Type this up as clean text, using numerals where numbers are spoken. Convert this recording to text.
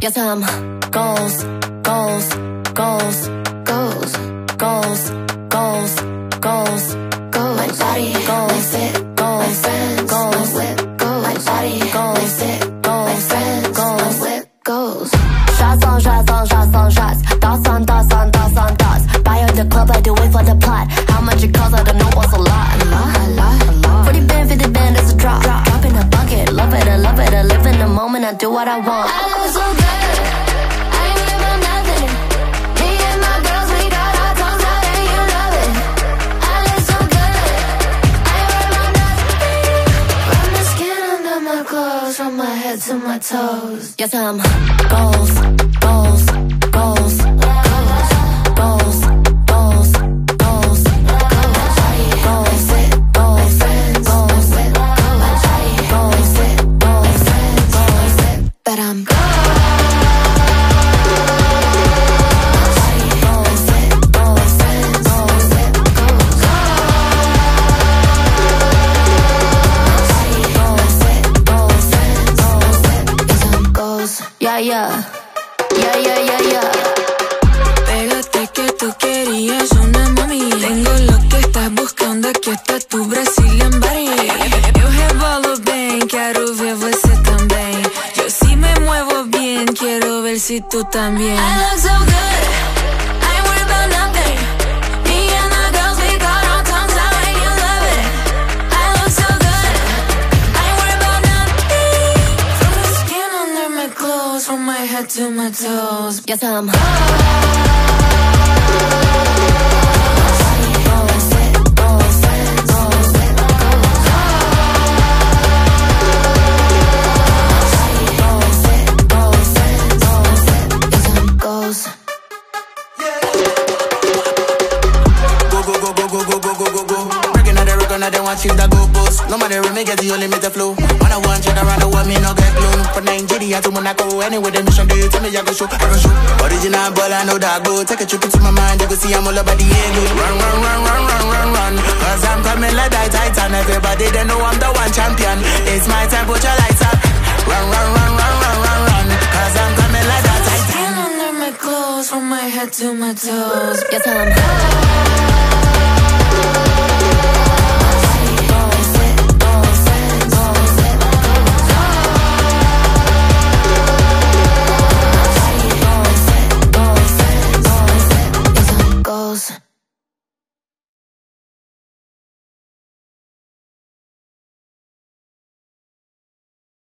Yes, I'm goals, goals, goals, goals, goals, goals, goals, goals. My body, goals, my fit, goals, my friends, goals, my whip, goals, my body, goals, my fit, goals, my friends, goals, my whip, goals. Shots on shots on shots on shots. Thoughts on thoughts on thoughts on thoughts. Buy at the club, I do it for the plot. How much it costs, I don't know, what's a lot. A lot, a lot. 40 band, 50 band, it's a drop. Drop in a bucket, love it, I love it. I live in the moment, I do what I want. I look so good. From my head to my toes. Yes, I'm goals, goals, goals, goals, goals, goals, goals, goals, goals, goals, but I'm yeah, yeah, yeah, yeah, yeah, yeah. Pégate que tú querías una mami. Tengo lo que estás buscando, aquí está tu Brazilian body. Eu rebolo bem, quero ver você também. Eu sí me muevo bien, quiero ver si tú también. I look so good, I ain't worried about nothing. Me and the girls, we got our tongues out and you love it. I look so good, I ain't worried about nothing. From the skin under my clothes, from my head to my toes. Yes, I'm I don't want you to go post. No matter if me get you limit the flow. When I want you around the world, me no get clone. From Nigeria to Monaco, anywhere the mission do you tell me I go show, I go show. Original ball, I know that I go. Take a trip into my mind, you go see I'm all about the ego. Run, run, run, run, run, run, run. Cause I'm coming like that Titan. Everybody they know I'm the one champion. It's my time, put your lights up. Run, run, run, run, run, run, run. Cause I'm coming like that Titan. Skin under my clothes, from my head to my toes. yes, I'm